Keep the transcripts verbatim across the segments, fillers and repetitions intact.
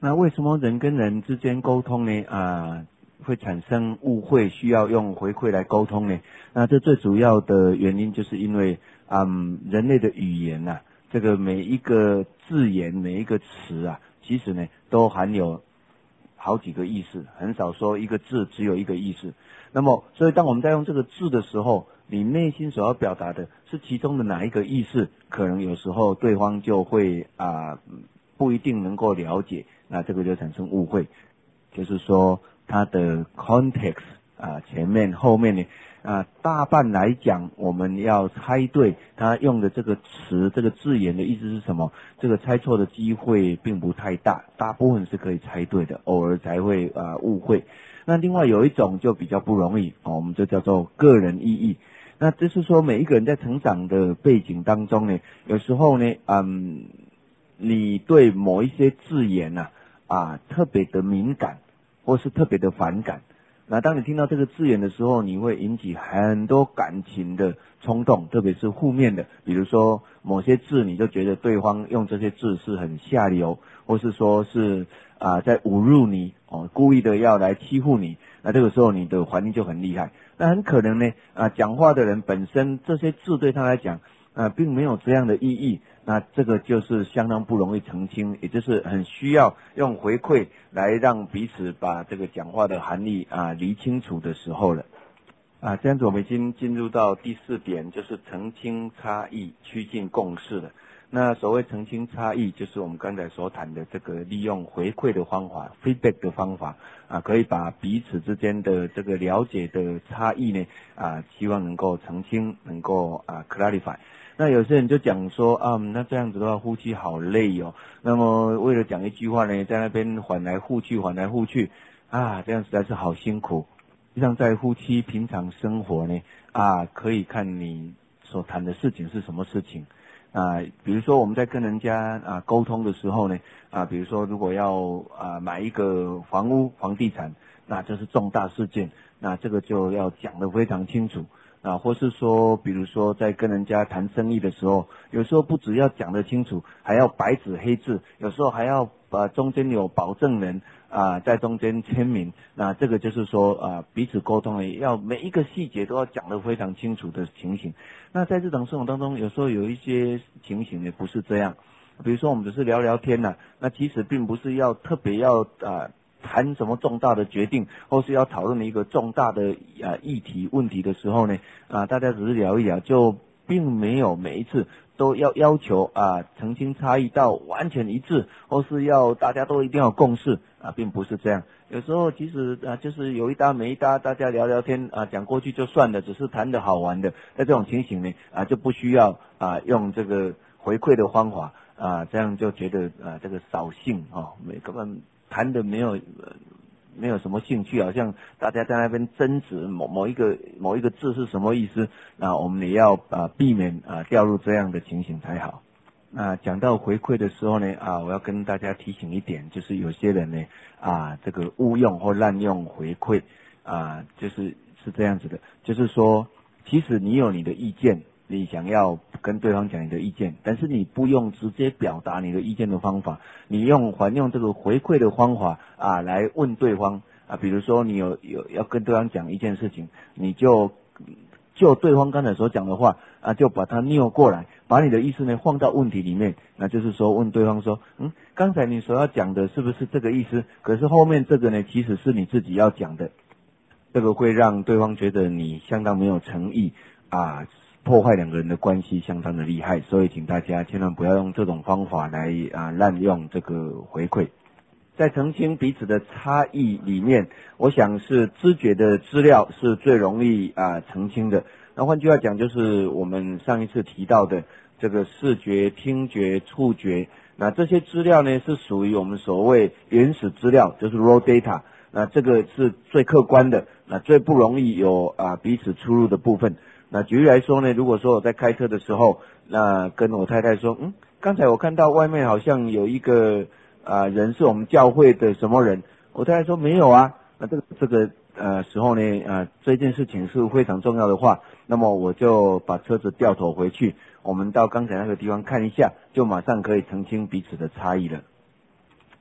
那为什么人跟人之间沟通呢？啊，会产生误会，需要用回馈来沟通呢？那这最主要的原因就是因为，嗯，人类的语言呐、啊，这个每一个字眼、每一个词啊，其实呢都含有好几个意思，很少说一个字只有一个意思。那么，所以当我们在用这个字的时候，你内心所要表达的是其中的哪一个意思，可能有时候对方就会啊不一定能够了解，那这个就产生误会。就是说它的 context 啊前面后面呢啊大半来讲，我们要猜对他用的这个词这个字眼的意思是什么，这个猜错的机会并不太大，大部分是可以猜对的，偶尔才会啊误会。那另外有一种就比较不容易，哦，我们就叫做个人意义。那就是说每一个人在成长的背景当中呢，有时候呢，嗯，你对某一些字眼呐 啊, 啊特别的敏感，或是特别的反感。那当你听到这个字眼的时候，你会引起很多感情的冲动，特别是负面的，比如说某些字你就觉得对方用这些字是很下流，或是说是啊在侮辱你哦，故意的要来欺负你，那这个时候你的反应就很厉害。那很可能呢啊讲话的人本身这些字对他来讲啊并没有这样的意义，那这个就是相当不容易澄清，也就是很需要用回馈来让彼此把这个讲话的含义啊理清楚的时候了。啊，这样子我们已经进入到第四点，就是澄清差异，趋近共识了。那所谓澄清差异，就是我们刚才所谈的这个利用回馈的方法 ，feedback 的方法啊，可以把彼此之间的这个了解的差异呢啊，希望能够澄清，能够啊 clarify。那有些人就讲说啊，那这样子的话，夫妻好累哦。那么为了讲一句话呢，在那边缓来复去，缓来复去，啊，这样实在是好辛苦。实际上，在夫妻平常生活呢，啊，可以看你所谈的事情是什么事情。啊，比如说我们在跟人家啊沟通的时候呢，啊，比如说如果要啊买一个房屋、房地产，那这是重大事件，那这个就要讲得非常清楚。啊，或是说，比如说在跟人家谈生意的时候，有时候不只要讲得清楚，还要白纸黑字，有时候还要把中间有保证人啊在中间签名。那这个就是说啊彼此沟通呢，要每一个细节都要讲得非常清楚的情形。那在日常生活当中，有时候有一些情形也不是这样，比如说我们只是聊聊天呐、啊，那其实并不是要特别要啊。谈什么重大的决定，或是要讨论一个重大的啊议题问题的时候呢，啊，大家只是聊一聊，就并没有每一次都要要求啊澄清差异到完全一致，或是要大家都一定要共识啊，并不是这样。有时候其实啊，就是有一搭没一搭，大家聊聊天啊，讲过去就算了，只是谈的好玩的。在这种情形呢，啊，就不需要啊用这个回馈的方法啊，这样就觉得啊这个扫兴啊，没根本。谈的没有、呃、没有什么兴趣，好像大家在那边争执某某一个某一个字是什么意思，那我们也要啊避免啊掉入这样的情形才好。那讲到回馈的时候呢，啊，我要跟大家提醒一点，就是有些人呢啊这个误用或滥用回馈啊，就是是这样子的，就是说其实你有你的意见。你想要跟对方讲你的意见，但是你不用直接表达你的意见的方法，你用还用这个回馈的方法啊来问对方啊，比如说你有有要跟对方讲一件事情，你就就对方刚才所讲的话啊，就把它拗过来，把你的意思呢放到问题里面，那就是说问对方说，嗯，刚才你所要讲的是不是这个意思？可是后面这个呢，其实是你自己要讲的，这个会让对方觉得你相当没有诚意啊。破坏两个人的关系相当的厉害，所以请大家千万不要用这种方法来啊滥用这个回馈。在澄清彼此的差异里面，我想是知觉的资料是最容易啊澄清的。那换句话讲，就是我们上一次提到的这个视觉、听觉、触觉，那这些资料呢是属于我们所谓原始资料，就是 raw data。那这个是最客观的，那最不容易有啊彼此出入的部分。那举例来说呢，如果说我在开车的时候，那跟我太太说，嗯，刚才我看到外面好像有一个啊人是我们教会的什么人，我太太说没有啊。那这个这个呃时候呢，呃这件事情是非常重要的话，那么我就把车子调头回去，我们到刚才那个地方看一下，就马上可以澄清彼此的差异了。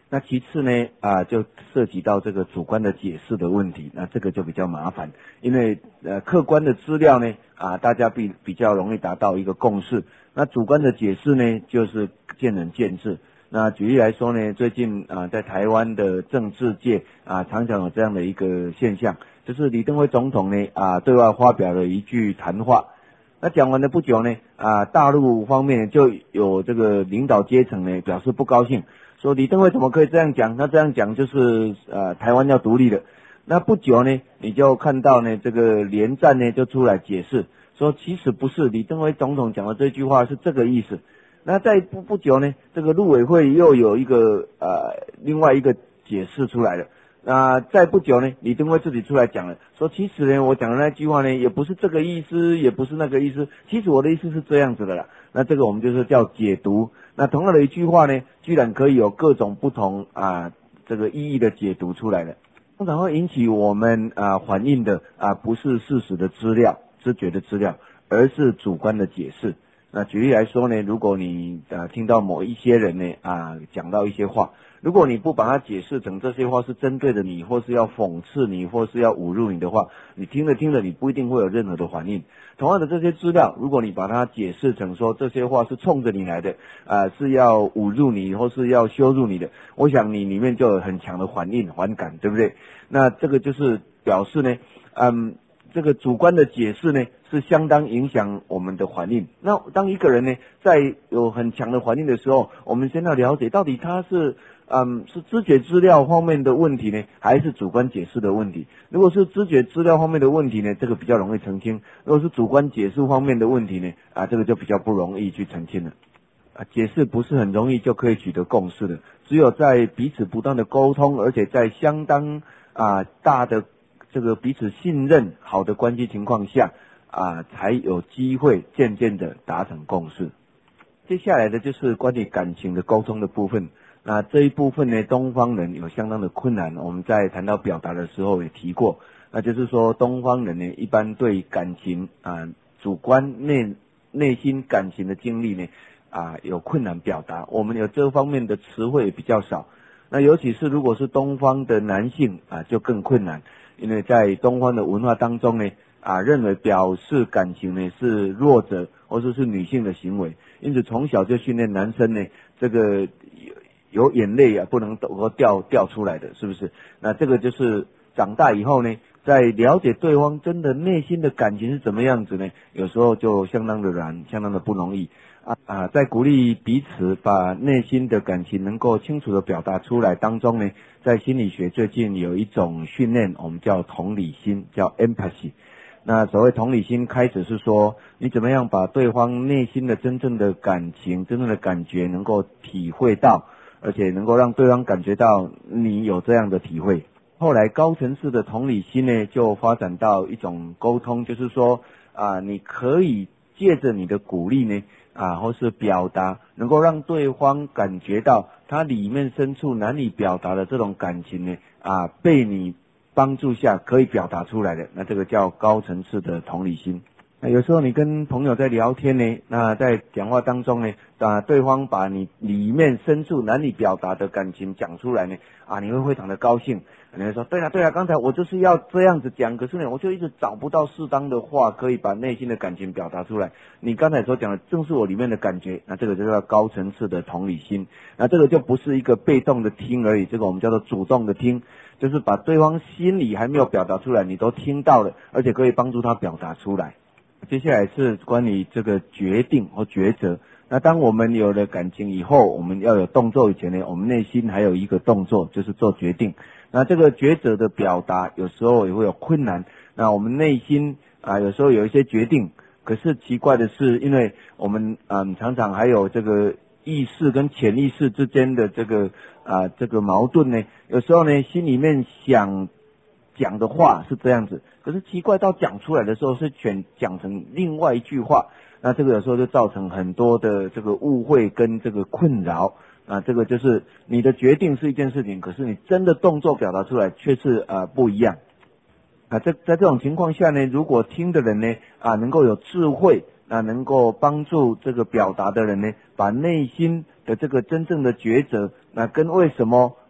那其次呢，啊，就涉及到这个主观的解释的问题，那这个就比较麻烦，因为呃客观的资料呢，啊，大家比比较容易达到一个共识，那主观的解释呢，就是见仁见智。那举例来说呢，最近啊，在台湾的政治界啊，常常有这样的一个现象，就是李登辉总统呢啊，对外发表了一句谈话。那讲完了不久呢，啊，大陆方面就有这个领导阶层呢表示不高兴，说李登辉怎么可以这样讲？那这样讲就是呃台湾要独立了。那不久呢，你就看到呢这个连战呢就出来解释，说其实不是李登辉总统讲的这句话是这个意思。那在不不久呢，这个陆委会又有一个呃另外一个解释出来了。那再不久呢，李登辉自己出来讲了，说其实呢，我讲的那句话呢，也不是这个意思，也不是那个意思，其实我的意思是这样子的啦。那这个我们就是叫解读。那同样的一句话呢，居然可以有各种不同啊这个意义的解读出来的。通常会引起我们啊反应的啊不是事实的资料、知觉的资料，而是主观的解释。那举例来说呢，如果你啊听到某一些人呢啊讲到一些话，如果你不把它解释成这些话是针对着你，或是要讽刺你，或是要侮辱你的话，你听着听着你不一定会有任何的反应。同样的这些资料，如果你把它解释成说这些话是冲着你来的，啊是要侮辱你或是要羞辱你的，我想你里面就有很强的反应反感，对不对？那这个就是表示呢，嗯。这个主观的解释呢，是相当影响我们的反应。那当一个人呢，在有很强的反应的时候，我们先要了解到底他是嗯是知觉资料方面的问题呢，还是主观解释的问题？如果是知觉资料方面的问题呢，这个比较容易澄清；如果是主观解释方面的问题呢，啊，这个就比较不容易去澄清了。啊，解释不是很容易就可以取得共识的，只有在彼此不断的沟通，而且在相当啊大的这个彼此信任好的关系情况下啊，才有机会渐渐的达成共识。接下来的就是关于感情的沟通的部分。那这一部分呢，东方人有相当的困难。我们在谈到表达的时候也提过，那就是说东方人呢，一般对感情啊主观内内心感情的经历呢啊有困难表达，我们有这方面的词汇比较少。那尤其是如果是东方的男性啊，就更困难。因为在东方的文化当中呢，啊，认为表示感情呢是弱者或者是女性的行为，因此从小就训练男生呢，这个有有眼泪啊不能都掉掉出来的，是不是？那这个就是长大以后呢，在了解对方真的内心的感情是怎么样子呢，有时候就相当的难，相当的不容易。啊啊，在鼓励彼此把内心的感情能够清楚的表达出来当中呢，在心理学最近有一种训练，我们叫同理心，叫 empathy。那所谓同理心，开始是说你怎么样把对方内心的真正的感情、真正的感觉能够体会到，而且能够让对方感觉到你有这样的体会。后来高层次的同理心呢，就发展到一种沟通，就是说啊，你可以借着你的鼓励呢。啊，或是表达，能够让对方感觉到他里面深处难以表达的这种感情呢，啊，被你帮助下可以表达出来的，那这个叫高层次的同理心。那有时候你跟朋友在聊天呢，那在讲话当中呢，啊，对方把你里面深处难以表达的感情讲出来呢，啊，你会非常的高兴。你会说，对了对了，刚才我就是要这样子讲，可是呢，我就一直找不到适当的话可以把内心的感情表达出来。你刚才所讲的正是我里面的感觉，那这个就叫高层次的同理心。那这个就不是一个被动的听而已，这个我们叫做主动的听，就是把对方心里还没有表达出来，你都听到了，而且可以帮助他表达出来。接下来是关于这个决定或抉择。那当我们有了感情以后，我们要有动作以前呢，我们内心还有一个动作，就是做决定。那这个抉择的表达有时候也会有困难，那我们内心啊有时候有一些决定，可是奇怪的是，因为我们嗯常常还有这个意识跟潜意识之间的这个啊这个矛盾呢，有时候呢心里面想讲的话是这样子，可是奇怪到讲出来的时候是选讲成另外一句话，那这个有时候就造成很多的这个误会跟这个困扰。啊，这个就是你的决定是一件事情，可是你真的动作表达出来却是啊、呃、不一样。啊，在在这种情况下呢，如果听的人呢啊能够有智慧，啊能够帮助这个表达的人呢，把内心的这个真正的抉择，那跟为什么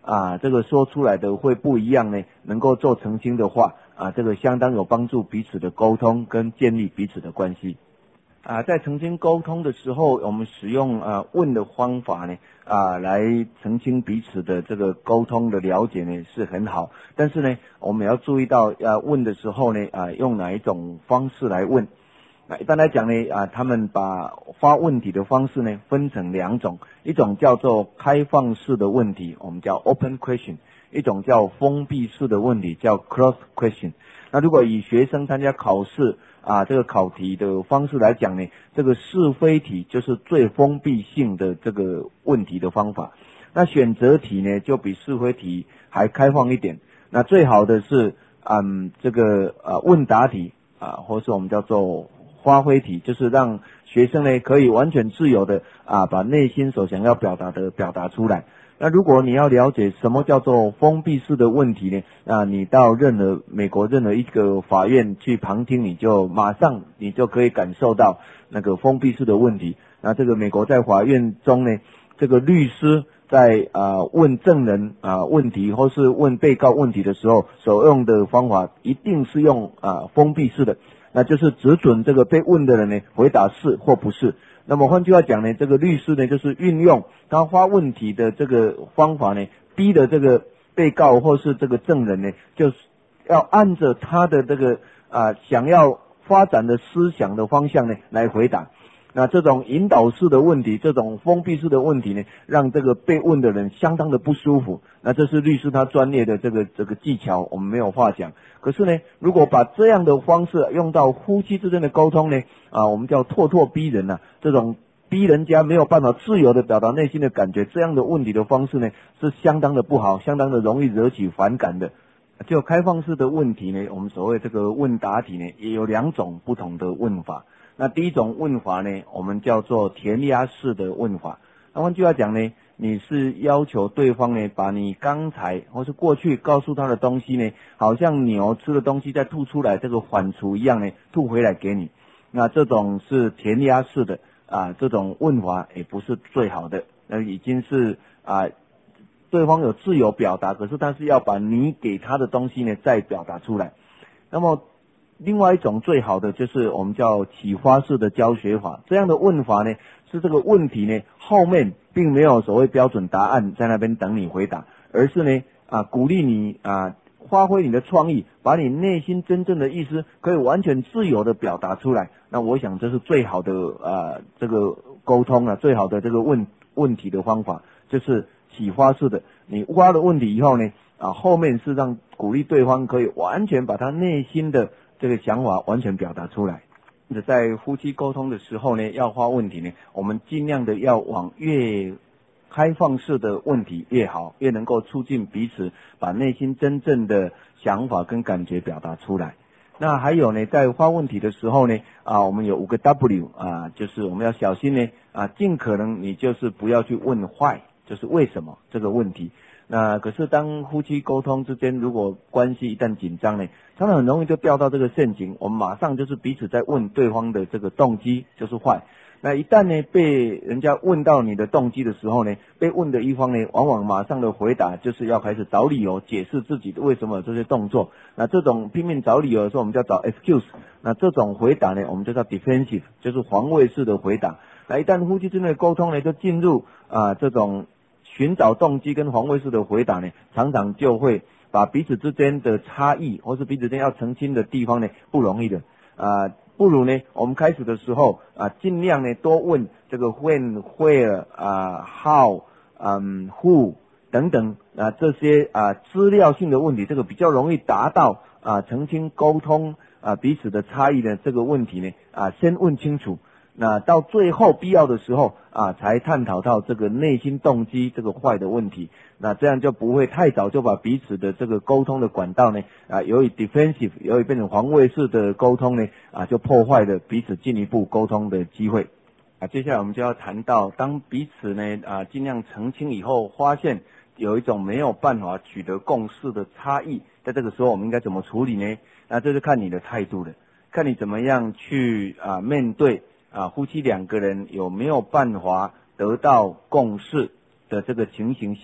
啊这个说出来的会不一样呢，能够做澄清的话啊，这个相当有帮助彼此的沟通跟建立彼此的关系。啊，在澄清沟通的时候，我们使用啊问的方法呢，啊来澄清彼此的这个沟通的了解呢是很好。但是呢，我们也要注意到，啊问的时候呢，啊用哪一种方式来问。那一般来讲呢，啊他们把发问题的方式呢分成两种，一种叫做开放式的问题，我们叫 open question， 一种叫封闭式的问题，叫 closed question。那如果以学生参加考试啊，这个考题的方式来讲呢，这个是非题就是最封闭性的这个问题的方法。那选择题呢，就比是非题还开放一点。那最好的是，嗯，这个呃问答题啊，或是我们叫做发挥题，就是让学生呢可以完全自由的啊，把内心所想要表达的表达出来。那如果你要了解什么叫做封闭式的问题呢？啊，你到任何美国任何一个法院去旁听，你就马上你就可以感受到那个封闭式的问题。那这个美国在法院中呢，这个律师在啊问证人啊问题或是问被告问题的时候，所用的方法一定是用啊封闭式的，那就是只准这个被问的人呢回答是或不是。那么换句话讲呢，这个律师呢就是运用他发问题的这个方法呢，逼的这个被告或是这个证人呢，就是要按着他的这个啊想要发展的思想的方向呢来回答。那这种引导式的问题，这种封闭式的问题呢，让这个被问的人相当的不舒服。那这是律师他专业的这个这个技巧，我们没有话讲。可是呢，如果把这样的方式用到夫妻之间的沟通呢，啊，我们叫咄咄逼人啊，这种逼人家没有办法自由的表达内心的感觉，这样的问题的方式呢，是相当的不好，相当的容易惹起反感的。就开放式的问题呢，我们所谓这个问答题呢，也有两种不同的问法。那第一种问法呢，我们叫做填鸭式的问法。那换句话讲呢，你是要求对方呢，把你刚才或是过去告诉他的东西呢，好像牛吃的东西再吐出来，这个反刍一样呢，吐回来给你。那这种是填鸭式的啊，这种问法也不是最好的。那已经是啊，对方有自由表达，可是他是要把你给他的东西呢，再表达出来。那么另外一种最好的就是我们叫启发式的教学法，这样的问法呢，是这个问题呢后面并没有所谓标准答案在那边等你回答，而是呢啊鼓励你啊发挥你的创意，把你内心真正的意思可以完全自由的表达出来。那我想这是最好的啊这个沟通啊，最好的这个问问题的方法，就是启发式的。你挖了问题以后呢，啊后面是让鼓励对方可以完全把他内心的这个想法完全表达出来。在夫妻沟通的时候呢，要发问题呢，我们尽量的要往越开放式的问题越好，越能够促进彼此把内心真正的想法跟感觉表达出来。那还有呢，在发问题的时候呢，啊，我们有五个 W 啊，就是我们要小心呢，啊，尽可能你就是不要去问 why， 就是为什么这个问题。那可是当夫妻沟通之间，如果关系一旦紧张呢，常常很容易就掉到这个陷阱。我们马上就是彼此在问对方的这个动机，就是坏。那一旦呢被人家问到你的动机的时候呢，被问的一方呢，往往马上的回答就是要开始找理由解释自己为什么有这些动作。那这种拼命找理由的时候，我们叫找 excuse。那这种回答呢，我们就叫 defensive， 就是防卫式的回答。那一旦夫妻之间的沟通呢，就进入啊这种寻找动机跟防卫式的回答呢，常常就会把彼此之间的差异或是彼此之间要澄清的地方呢，不容易的啊。不如呢，我们开始的时候啊，尽量呢多问这个 when、where 啊、how、嗯、who 等等啊这些啊资料性的问题，这个比较容易达到啊澄清沟通啊彼此的差异的这个问题呢啊先问清楚。那到最后必要的时候啊，才探讨到这个内心动机这个坏的问题。那这样就不会太早就把彼此的这个沟通的管道呢啊，由于 defensive， 由于变成防卫式的沟通呢啊，就破坏了彼此进一步沟通的机会。啊，接下来我们就要谈到，当彼此呢啊尽量澄清以后，发现有一种没有办法取得共识的差异，在这个时候我们应该怎么处理呢？那这是看你的态度了，看你怎么样去啊面对。啊，夫妻两个人有没有办法得到共识的这个情形下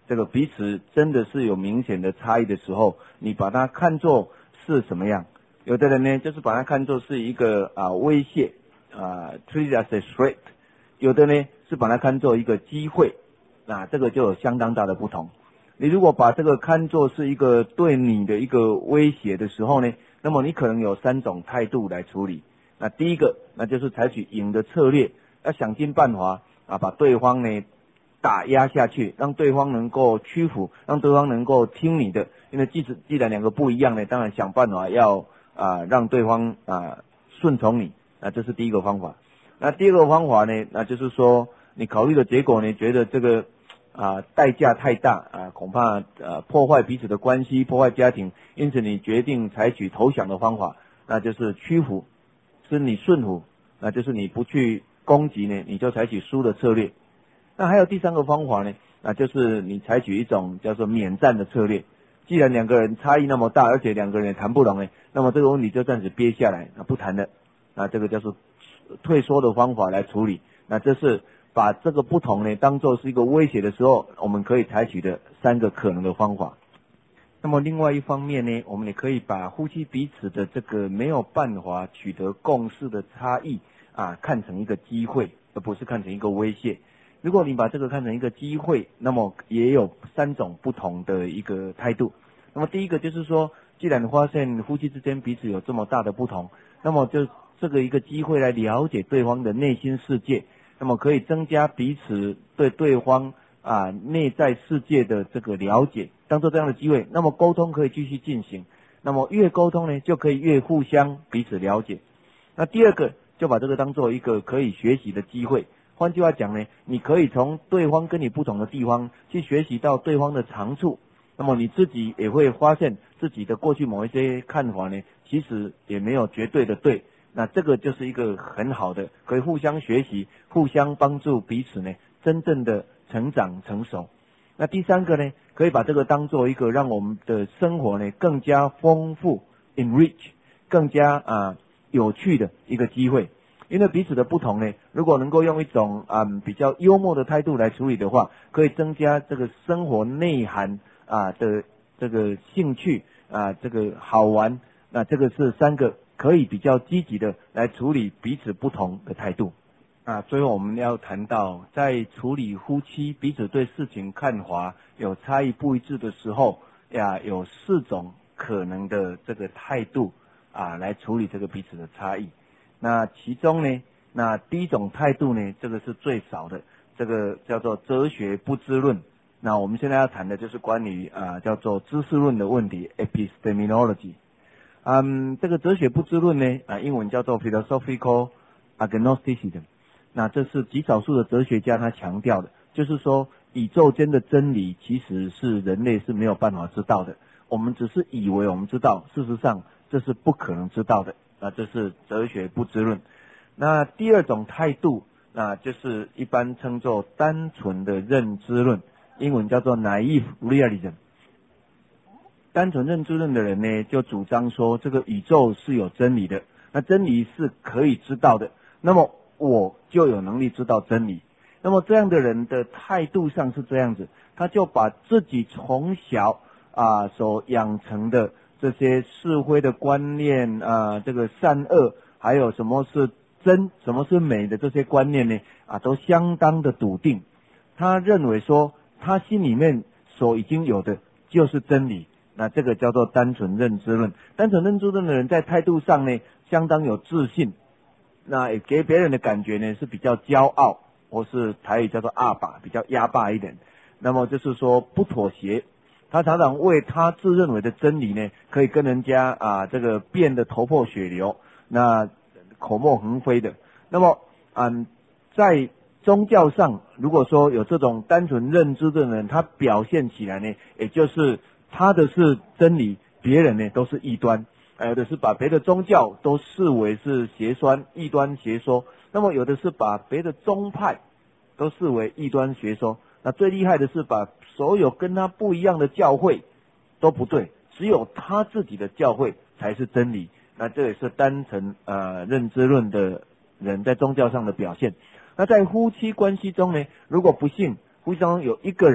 这个彼此真的是有明显的差异的时候，你把它看作是什么样？有的人呢，就是把它看作是一个啊威胁啊 treat it as a threat， 有的呢是把它看作一个机会，那这个就有相当大的不同。你如果把这个看作是一个对你的一个威胁的时候呢，那么你可能有三种态度来处理。那第一个，那就是采取赢的策略，要想尽办法啊把对方呢打压下去，让对方能够屈服，让对方能够听你的。因为即使既然两个不一样呢，当然想办法要啊让对方啊顺从你，那这是第一个方法。那第二个方法呢，那就是说你考虑的结果呢，觉得这个啊代价太大啊，恐怕呃破坏彼此的关系，破坏家庭，因此你决定采取投降的方法，那就是屈服，是你顺服，那就是你不去攻击呢，你就采取输的策略。那还有第三个方法呢，那就是你采取一种叫做免战的策略。既然两个人差异那么大，而且两个人也谈不拢呢，那么这个问题就暂时憋下来，那不谈了，那这个叫做退缩的方法来处理。那这是把这个不同呢当作是一个威胁的时候，我们可以采取的三个可能的方法。那么另外一方面呢，我们也可以把夫妻彼此的这个没有办法取得共识的差异啊，看成一个机会，而不是看成一个威胁。如果你把这个看成一个机会，那么也有三种不同的一个态度。那么第一个就是说，既然发现夫妻之间彼此有这么大的不同，那么就这个一个机会来了解对方的内心世界，那么可以增加彼此对对方啊内在世界的这个了解，当做这样的机会，那么沟通可以继续进行。那么越沟通呢，就可以越互相彼此了解。那第二个，就把这个当做一个可以学习的机会。换句话讲呢，你可以从对方跟你不同的地方去学习到对方的长处，那么你自己也会发现自己的过去某一些看法呢，其实也没有绝对的对。那这个就是一个很好的，可以互相学习、互相帮助彼此呢，真正的成长成熟。那第三个呢，可以把这个当做一个让我们的生活呢更加丰富 enrich 更加啊有趣的一个机会。因为彼此的不同呢，如果能够用一种嗯比较幽默的态度来处理的话，可以增加这个生活内涵啊的这个兴趣啊，这个好玩。那这个是三个可以比较积极的来处理彼此不同的态度。啊，最后我们要谈到，在处理夫妻彼此对事情看法有差异不一致的时候呀，有四种可能的这个态度啊，来处理这个彼此的差异。那其中呢，那第一种态度呢，这个是最少的，这个叫做哲学不知论。那我们现在要谈的就是关于啊叫做知识论的问题 epistemology。嗯，这个哲学不知论呢，啊英文叫做 philosophical agnosticism。那这是极少数的哲学家他强调的，就是说宇宙间的真理其实是人类是没有办法知道的，我们只是以为我们知道，事实上这是不可能知道的。那这是哲学不知论。那第二种态度，那就是一般称作单纯的认知论，英文叫做 naive realism。单纯认知论的人呢，就主张说这个宇宙是有真理的，那真理是可以知道的，那么我就有能力知道真理。那么这样的人的态度上是这样子，他就把自己从小啊所养成的这些是非的观念啊，这个善恶，还有什么是真，什么是美的这些观念呢，啊，都相当的笃定。他认为说，他心里面所已经有的就是真理。那这个叫做单纯认知论。单纯认知论的人在态度上呢，相当有自信，那也给别人的感觉呢是比较骄傲，或是台语叫做阿爸，比较压霸一点。那么就是说不妥协，他常常为他自认为的真理呢，可以跟人家啊这个辩得头破血流，那口沫横飞的。那么嗯，在宗教上，如果说有这种单纯认知的人，他表现起来呢，也就是他的是真理，别人呢都是异端，有的是把别的宗教都视为是邪端异端邪说，那么有的是把别的宗派都视为异端邪说，那最厉害的是把所有跟他不一样的教会都不对，只有他自己的教会才是真理。那这也是单纯呃认知论的人在宗教上的表现。那在夫妻关系中呢，如果不幸夫妻中有一个人是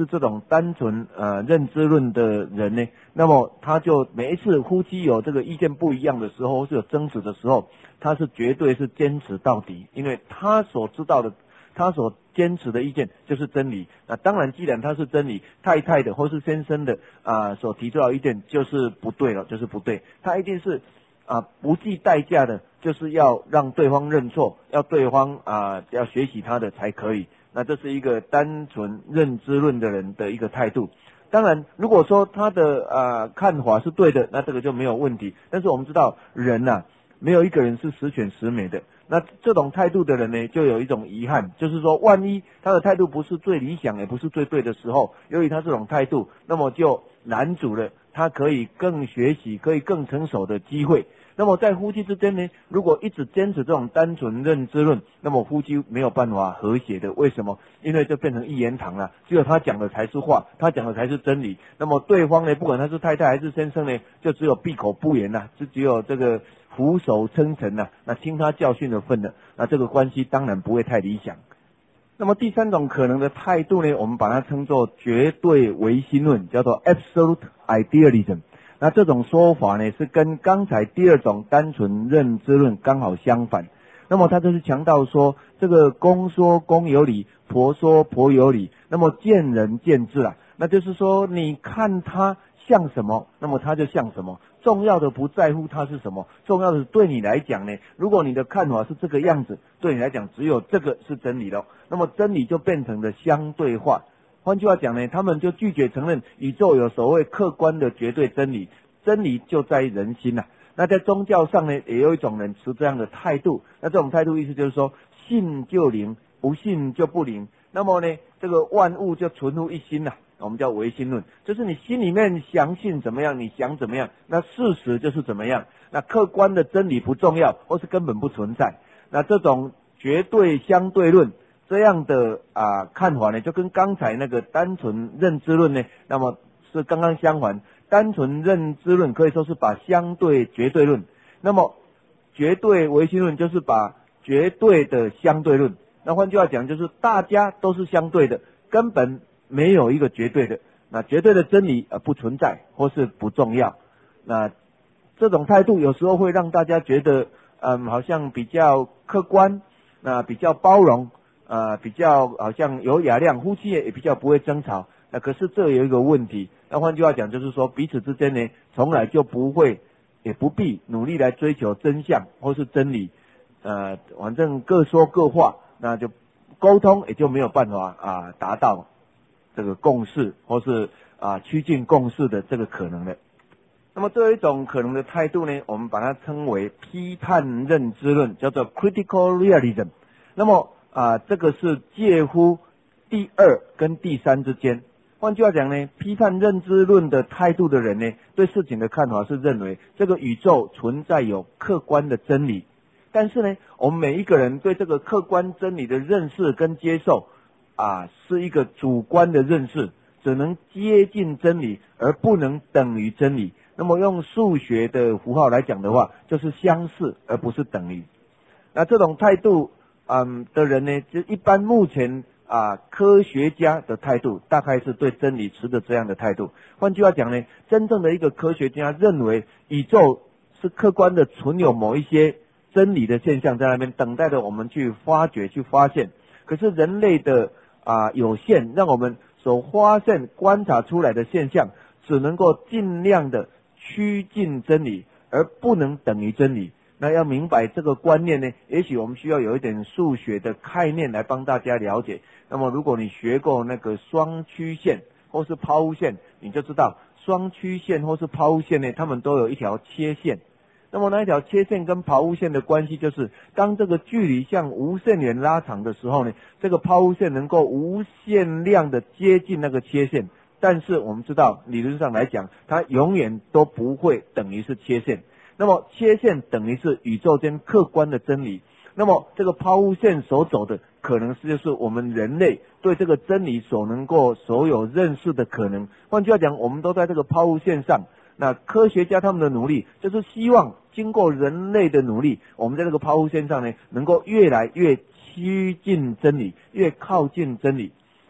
是这种单纯呃认知论的人呢，那么他就每一次夫妻有这个意见不一样的时候，或是有争执的时候，他是绝对是坚持到底，因为他所知道的，他所坚持的意见就是真理。那当然，既然他是真理，太太的或是先生的啊、呃、所提出的意见就是不对了，就是不对，他一定是啊、呃、不计代价的，就是要让对方认错，要对方啊、呃、要学习他的才可以。那这是一个单纯认知论的人的一个态度。当然，如果说他的呃看法是对的，那这个就没有问题。但是我们知道人呐、啊，没有一个人是十全十美的。那这种态度的人呢，就有一种遗憾，就是说，万一他的态度不是最理想，也不是最对的时候，由于他这种态度，那么就拦阻了他可以更学习、可以更成熟的机会。那么在夫妻之间呢，如果一直坚持这种单纯认知论，那么夫妻没有办法和谐的。为什么？因为就变成一言堂了，只有他讲的才是话，他讲的才是真理。那么对方呢，不管他是太太还是先生呢，就只有闭口不言呐，就只有这个俯首称臣呐，那听他教训的份了，那这个关系当然不会太理想。那么第三种可能的态度呢，我们把它称作绝对唯心论，叫做 absolute idealism。那这种说法呢，是跟刚才第二种单纯认知论刚好相反。那么他就是强调说，这个公说公有理，婆说婆有理，那么见仁见智啊。那就是说，你看他像什么，那么他就像什么。重要的不在乎他是什么，重要的是对你来讲呢，如果你的看法是这个样子，对你来讲只有这个是真理了。那么真理就变成了相对化。换句话讲呢，他们就拒绝承认宇宙有所谓客观的绝对真理，真理就在人心呐、啊。那在宗教上呢，也有一种人持这样的态度。那这种态度意思就是说，信就灵，不信就不灵。那么呢，这个万物就存乎一心呐、啊，我们叫唯心论，就是你心里面相信怎么样，你想怎么样，那事实就是怎么样。那客观的真理不重要，或是根本不存在。那这种绝对相对论。这样的啊看法呢，就跟刚才那个单纯认知论呢，那么是刚刚相反。单纯认知论可以说是把相对绝对论，那么绝对唯心论就是把绝对的相对论。那换句话讲，就是大家都是相对的，根本没有一个绝对的。那绝对的真理呃不存在或是不重要。那这种态度有时候会让大家觉得，嗯，好像比较客观，那比较包容。呃，比较好像有雅量，夫妻也比较不会争吵。那可是这有一个问题，那换句话讲就是说，彼此之间呢，从来就不会，也不必努力来追求真相或是真理。呃，反正各说各话，那就沟通也就没有办法啊达到这个共识或是啊趋近共识的这个可能的。那么这有一种可能的态度呢，我们把它称为批判认知论，叫做 critical realism。那么啊，这个是介乎第二跟第三之间。换句话讲呢，批判认知论的态度的人呢，对事情的看法是认为这个宇宙存在有客观的真理，但是呢，我们每一个人对这个客观真理的认识跟接受啊，是一个主观的认识，只能接近真理，而不能等于真理。那么用数学的符号来讲的话，就是相似而不是等于。那这种态度嗯的人呢，就一般目前啊科学家的态度大概是对真理持着这样的态度。换句话讲呢，真正的一个科学家认为宇宙是客观的存有某一些真理的现象在那边等待着我们去发掘去发现。可是人类的啊有限，让我们所发现观察出来的现象只能够尽量的趋近真理，而不能等于真理。那要明白这个观念呢，也许我们需要有一点数学的概念来帮大家了解。那么如果你学过那个双曲线或是抛物线，你就知道双曲线或是抛物线呢，它们都有一条切线。那么那一条切线跟抛物线的关系就是，当这个距离向无限远拉长的时候呢，这个抛物线能够无限量的接近那个切线。但是我们知道理论上来讲，它永远都不会等于是切线。那么切线等于是宇宙间客观的真理，那么这个抛物线所走的可能是就是我们人类对这个真理所能够所有认识的可能。换句话讲，我们都在这个抛物线上。那科学家他们的努力就是希望经过人类的努力，我们在这个抛物线上呢，能够越来越趋近真理，越靠近真理。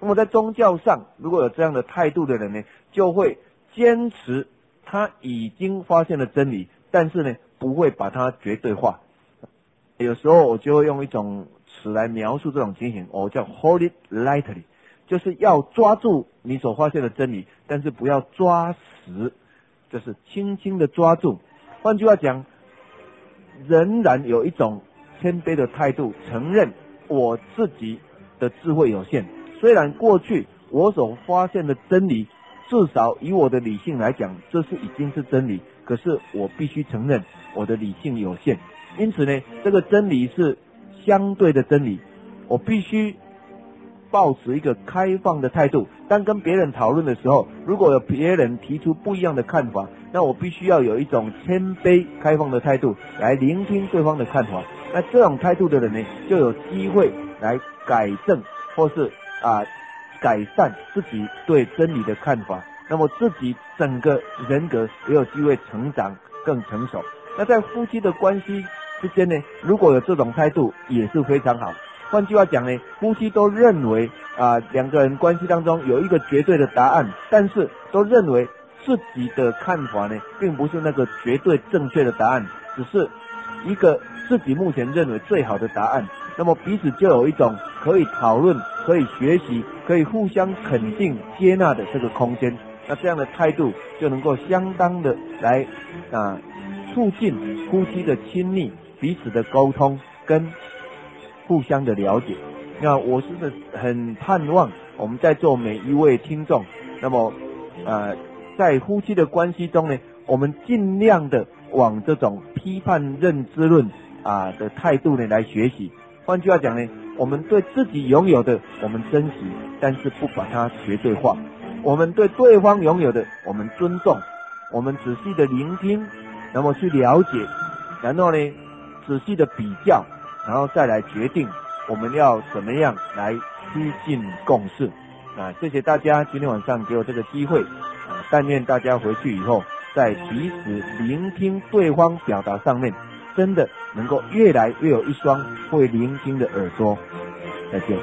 那么在宗教上，如果有这样的态度的人呢，就会坚持他已经发现了真理，但是呢，不会把它绝对化。有时候我就会用一种词来描述这种情形，我叫 hold it lightly， 就是要抓住你所发现的真理，但是不要抓死，就是轻轻的抓住。换句话讲，仍然有一种谦卑的态度，承认我自己的智慧有限，虽然过去我所发现的真理，至少以我的理性来讲，这是已经是真理，可是我必须承认我的理性有限，因此呢，这个真理是相对的真理，我必须抱持一个开放的态度。当跟别人讨论的时候，如果有别人提出不一样的看法，那我必须要有一种谦卑开放的态度来聆听对方的看法。那这种态度的人呢，就有机会来改正或是啊改善自己对真理的看法，那么自己整个人格也有机会成长更成熟。那在夫妻的关系之间呢，如果有这种态度也是非常好。换句话讲呢，夫妻都认为啊两个人关系当中有一个绝对的答案，但是都认为自己的看法呢并不是那个绝对正确的答案，只是一个自己目前认为最好的答案。那么彼此就有一种可以讨论、可以学习、可以互相肯定接纳的这个空间。那这样的态度就能够相当的来啊促进夫妻的亲密、彼此的沟通跟互相的了解。那我是很盼望我们在座每一位听众，那么呃在夫妻的关系中呢，我们尽量的往这种批判认知论啊的态度呢来学习。换句话讲呢，我们对自己拥有的我们珍惜，但是不把它绝对化；我们对对方拥有的我们尊重，我们仔细的聆听，那么去了解，然后呢仔细的比较，然后再来决定我们要怎么样来趋近共识。啊，谢谢大家今天晚上给我这个机会，啊，但愿大家回去以后在彼此聆听对方表达上面，真的能够越来越有一双会聆听的耳朵。再见。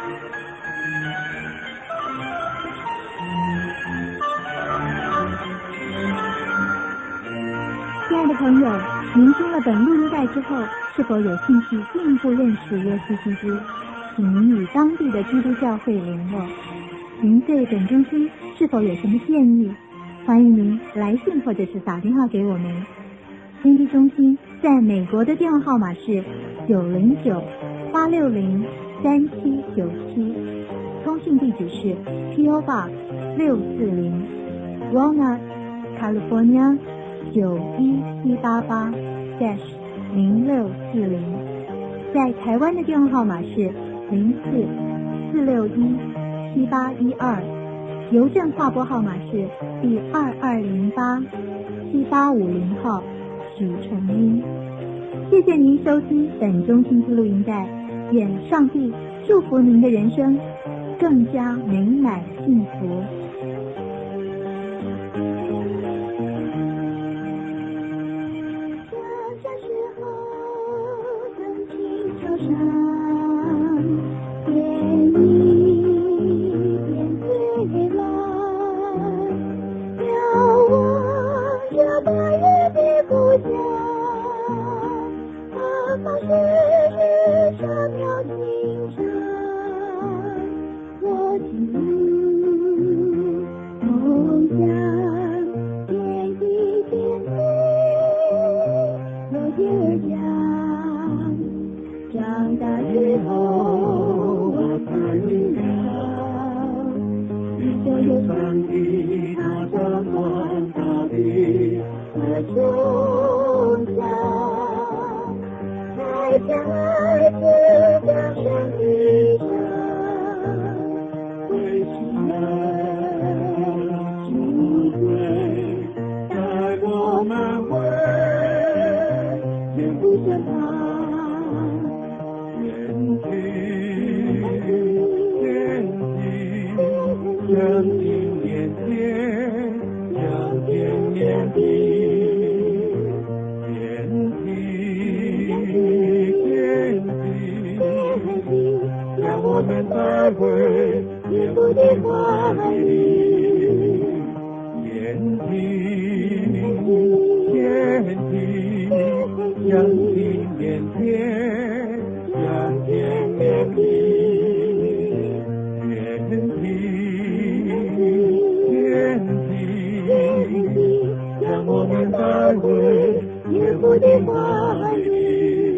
亲爱的朋友，您听了本录音带之后，是否有兴趣进一步认识耶稣基督？请您与当地的基督教会联络。您对本中心是否有什么建议？欢迎您来信或者是打电话给我们。天地中心在美国的电话号码是九零九八六零三七九七，通讯地址是 P O Box 六四零 Walnut California 九一七八八 零六四零。在台湾的电话号码是零四四六一七八一二，邮政划拨号码是第二二零八七八五零号，许崇英。谢谢您收听本中心之录音带，愿上帝祝福您的人生更加美满幸福。这时候灯起桥上，天一片最蓝，遥望着白日的故乡，八方世事这条青山，我进入梦想，天一片飞，落叶儿降，长大之后我才明了，就有上帝他掌管大地和众生，爱将孩子降生地上，为亲人聚会，带我们回天父身旁，天地天地相敬面天，相敬面地，天地天地，让我们再会。 父的怀里， 天地天地相亲连天，相见连理，天地天地让我们安慰耶父的怀里。